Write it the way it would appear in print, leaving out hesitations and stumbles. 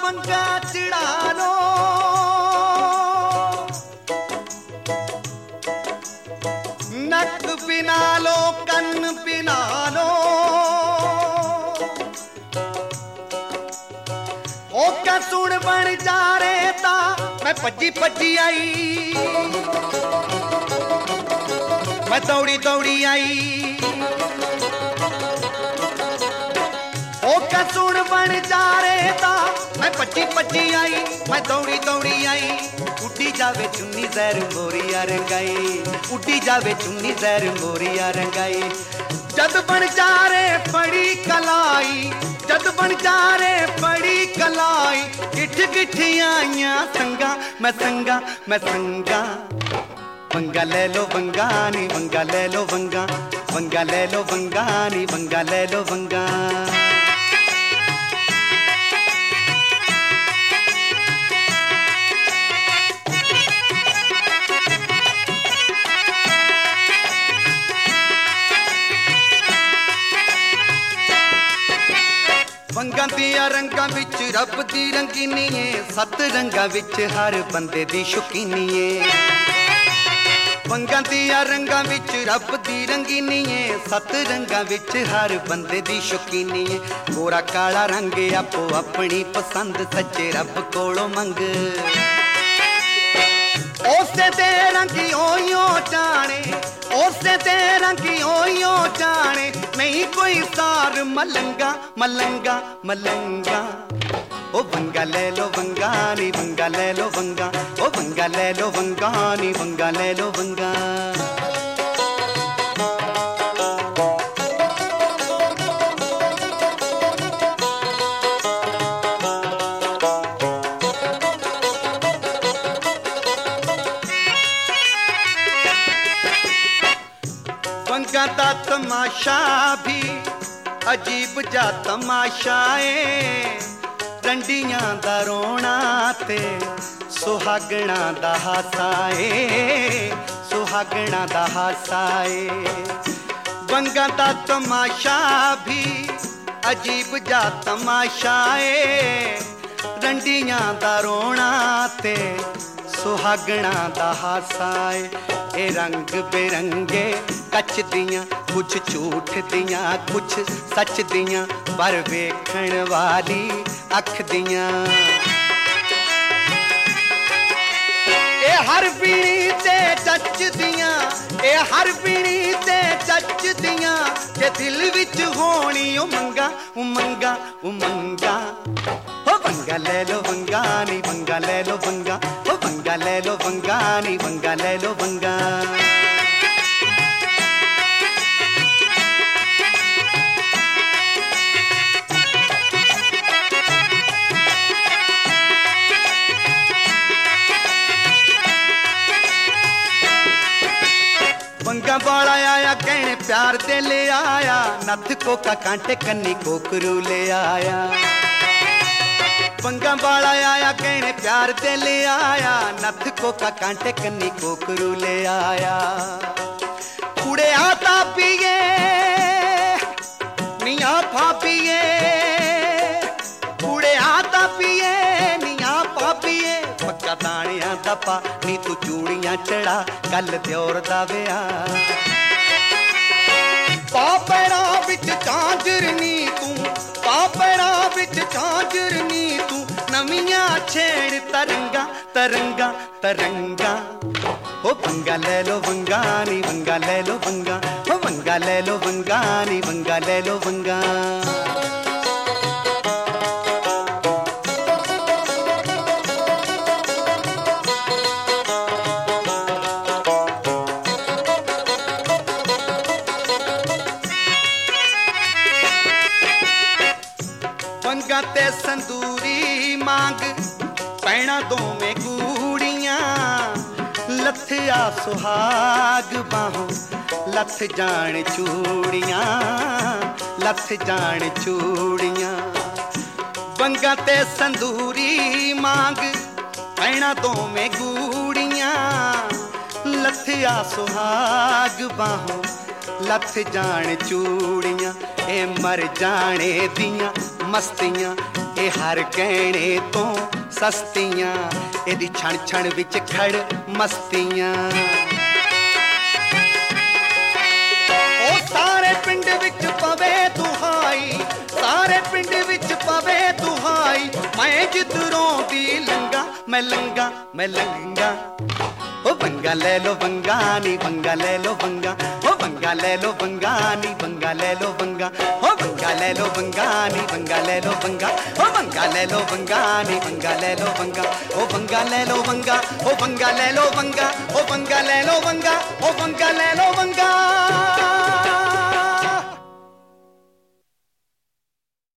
वंगा चढ़ा लो, नक पिना लो, कन्न पिना लो, ओ कसुण बन जा रे ता मैं भजी भजी आई, मैं दौड़ी दौड़ी आई, ओ कसुण बन जा रे ता मैं भजी भजी आई, मैं दौड़ी दौड़ी आई। उड्डी जावे चुन्नी जहर मोरिया रंगाई, उड्डी जावे चुन्नी जहर मोरिया रंगाई। जद बन जा रे बड़ी कलाई, जद बन जा रे बड़ी कलाई, गिठ गिठियां संगा मैं संगा मैं संगा। वंगा ले लो वंगा नी वंगा ले लो वंगा, वंगा ले लो वंगा नी वंगा ले लो वंगा। वंगा दिया रंगा विच रब दी रंगीनी है, सत रंगा विच हर बंदे दी शौकीनी है। वंगा दिया रंगा विच रब दी रंगीनी है, सत रंगा विच हर बंदे दी शौकीनी है। गोरा काला रंग आपो अपनी पसंद, सच्चे रब कोलों मंग। ओसे ते रंगी ओयो जाने, ओसे ते रंगी ओयो जाने, नहीं कोई सार मलंगा मलंगा मलंगा। ओ वंगा ले लो वंगा नी वंगा ले लो वंगा, ओ वंगा ले लो वंगा नी वंगा ले लो वंगा। वंगा दा तमाशा भी अजीब जा तमाशा है, रंडियां दा रोना ते सुहागना दा हासा है, सुहागना दा हासा है। वंगा दा तमाशा भी अजीब जा तमाशा है, रंडियां दा रोना ते सुहागना दा हासा है। ए रंग बिरंगे कच दियां, कुछ झूठ दियां कुछ सच दियां, पर वेखण वाली अख दियां। ए हर पीणी ते चच दियां, ए हर पीणी ते चच दियां, के दिल विच होनी उमंगा उमंगा उमंगा। हो वंगा ले लो वंगा नी वंगा ले लो वंगा, हो वंगा ले लो वंगा नी वंगा ले लो वंगा। वंगा वाला आया कहने प्यार दे ले आया, नथ कोका कांटे कन्नी कोकरू ले आया। वंगा वाला आया कहने प्यार दे ले आया, नथ कोका कांटे कन्नी कोकरू ले आया। कुड़े आता पिए निया भापिए, कुड़े आता पिए निया भापिए, पक्का दानिया दा पा नी तू चूड़ियां चढ़ा, कल द्योर दा विआह। पापड़ा विच झांजरनी तू, पापड़ा विच झांजरनी तू, नवियां छेड़ तरंगा तरंगा तरंगा। हो वंगा ले लो वंगा नी वंगा ले लो वंगा, हो वंगा ले लो वंगा नी वंगा ले लो वंगा। वंगा ते संदूरी मांग पैना दोवें कूड़ियां, लथिया सुहाग बाहों लथ जान चूड़ियां, लथ जान चूड़ियां। वंगा ते संदूरी मांग पैना दोवें कूड़ियां, लथिया सुहाग बाहों लथ जान चूड़ियां। ए मर जाने दियां मस्तियां ਇਹ ਹਰ ਕਹਿਣੇ ਤੋਂ ਸਸਤੀਆਂ, ਇਹਦੀ ਛਣ ਛਣ ਵਿੱਚ ਖੜ ਮਸਤੀਆਂ। ਉਹ ਸਾਰੇ ਪਿੰਡ ਵਿੱਚ ਪਵੇ ਦੁਹਾਈ, ਸਾਰੇ ਪਿੰਡ ਵਿੱਚ ਪਵੇ ਦੁਹਾਈ, ਮੈਂ ਜਿੱਧਰੋਂ ਦੀ ਲੰਘਾਂ ਮੈਂ ਲੰਘਾਂ ਮੈਂ ਲੰਘਾਂ। ओ पंगा ले लो पंगा नी पंगा ले लो पंगा, ओ पंगा ले लो पंगा नी पंगा ले लो पंगा, ओ पंगा ले लो पंगा नी पंगा ले लो पंगा, ओ पंगा ले लो पंगा नी पंगा ले लो पंगा, ओ पंगा ले लो पंगा, ओ पंगा ले लो पंगा, ओ पंगा ले लो पंगा, ओ पंगा ले लो पंगा।